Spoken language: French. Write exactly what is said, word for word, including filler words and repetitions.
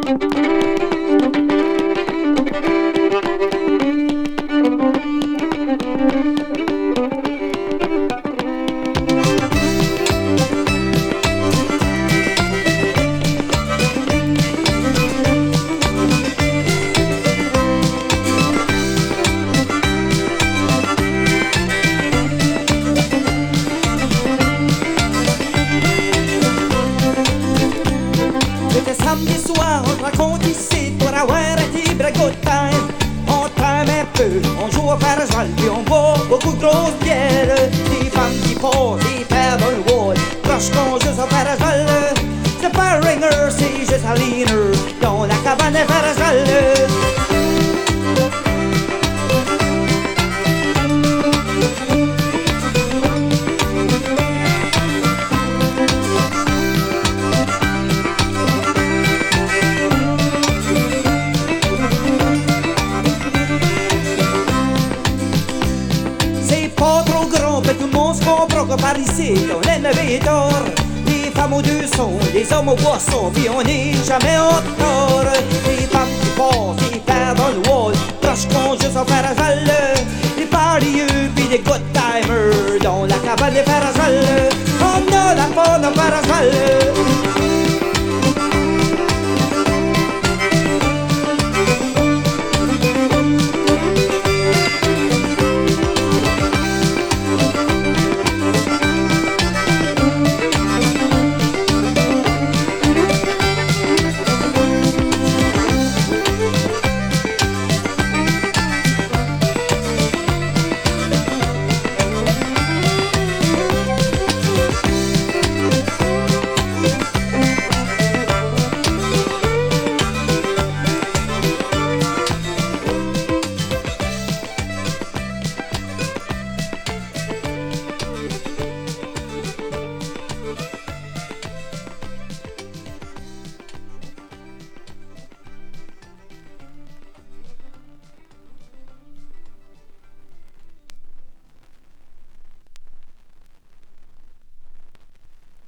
Samedi soir, on te raconte ici pour avoir un petit good time. On trame un peu, on joue au parasol, puis on boit beaucoup de grosses bières. Des femmes qui posent, des pères dans le wall, proches qu'on joue au parasol. C'est pas un ringer, c'est juste un leaner, dans la cabane à parasol. Pas trop grand, mais tout le monde se comprend que par ici, on aime le d'or. Les femmes aux deux sons, les hommes aux boissons, puis on n'est jamais en tort. Les femmes qui passent, les pères dans le wall, proches qu'on joue sans parasol. Les parieux, puis les gouttes